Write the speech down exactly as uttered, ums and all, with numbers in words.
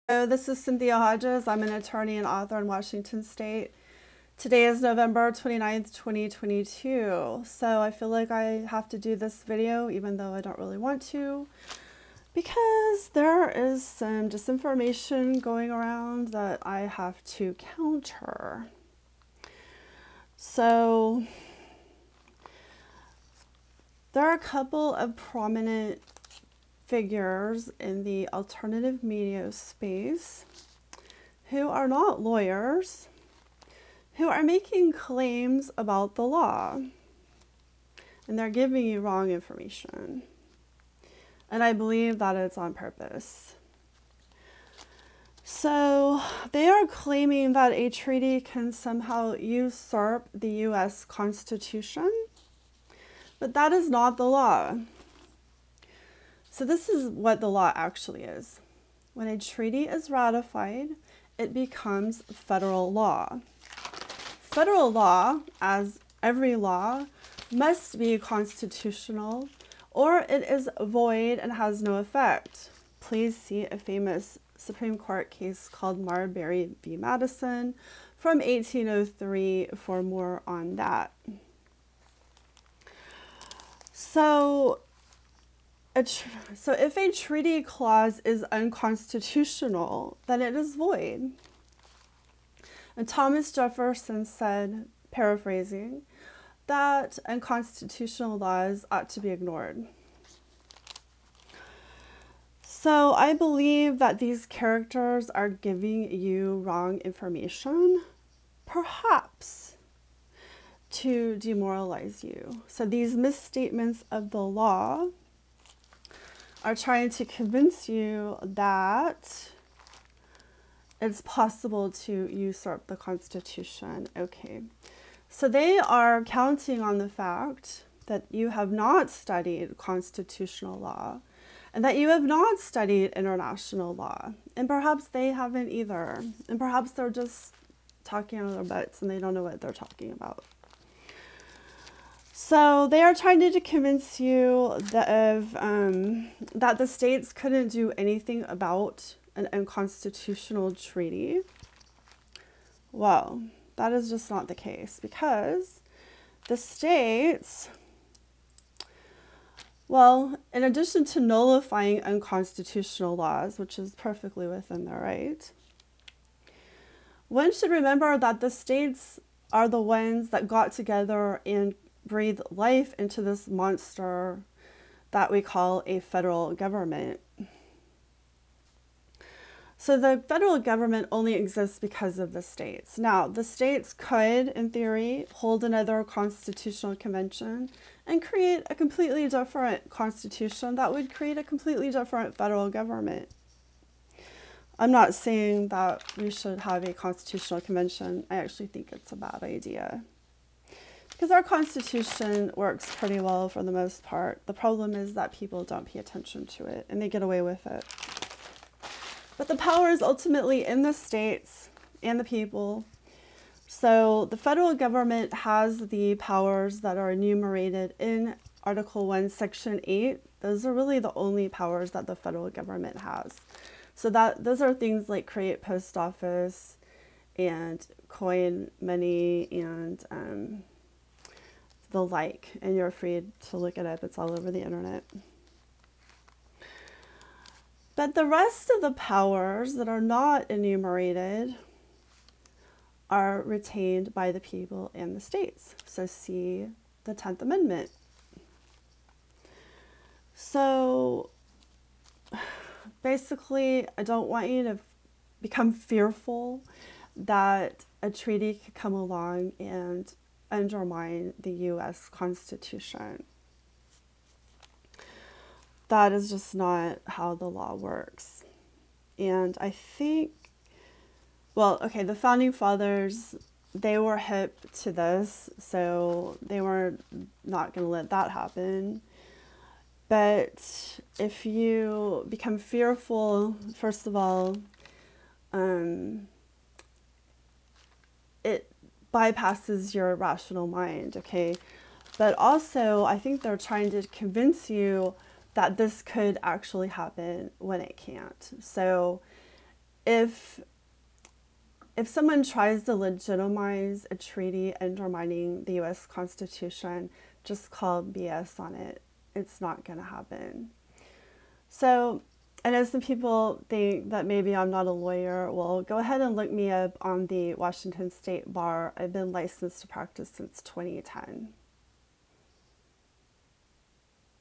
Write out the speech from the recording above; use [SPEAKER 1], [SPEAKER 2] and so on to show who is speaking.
[SPEAKER 1] So this is Cynthia Hodges. I'm an attorney and author in Washington State. Today is November twenty-ninth, twenty twenty-two. So I feel like I have to do this video even though I don't really want to, because there is some disinformation going around that I have to counter. So there are a couple of prominent figures in the alternative media space who are not lawyers, who are making claims about the law, and they're giving you wrong information. And I believe that it's on purpose. So they are claiming that a treaty can somehow usurp the U S Constitution, but that is not the law. So this is what the law actually is. When a treaty is ratified, it becomes federal law. Federal law, as every law, must be constitutional or it is void and has no effect. Please see a famous Supreme Court case called Marbury v. Madison from eighteen oh three for more on that. So, a tr- so if a treaty clause is unconstitutional, then it is void. And Thomas Jefferson said, paraphrasing, that unconstitutional laws ought to be ignored. So I believe that these characters are giving you wrong information, perhaps to demoralize you. So these misstatements of the law are trying to convince you that it's possible to usurp the Constitution. Okay. So they are counting on the fact that you have not studied constitutional law and that you have not studied international law. And perhaps they haven't either. And perhaps they're just talking out of their butts and they don't know what they're talking about. So they are trying to convince you that, of, um, that the states couldn't do anything about an unconstitutional treaty. Well, that is just not the case, because the states, well, in addition to nullifying unconstitutional laws, which is perfectly within their right, one should remember that the states are the ones that got together and breathed life into this monster that we call a federal government. So the federal government only exists because of the states. Now, the states could, in theory, hold another constitutional convention and create a completely different constitution that would create a completely different federal government. I'm not saying that we should have a constitutional convention. I actually think it's a bad idea, because our Constitution works pretty well for the most part. The problem is that people don't pay attention to it and they get away with it. But the power is ultimately in the states and the people. So the federal government has the powers that are enumerated in Article one, Section eight. Those are really the only powers that the federal government has. So that those are things like create post office and coin money and um, the like. And you're free to look it up. It's all over the internet. But the rest of the powers that are not enumerated are retained by the people and the states. So see the tenth Amendment. So basically, I don't want you to become fearful that a treaty could come along and undermine the U S Constitution. That is just not how the law works. And I think, well, okay, the Founding Fathers, they were hip to this, so they were not going to let that happen. But if you become fearful, first of all, um, it bypasses your rational mind, okay? But also, I think they're trying to convince you that this could actually happen when it can't. So if if someone tries to legitimize a treaty undermining the U S Constitution, just call B S on it. It's not going to happen. So, I know some people think that maybe I'm not a lawyer. Well, go ahead and look me up on the Washington State Bar. I've been licensed to practice since twenty ten.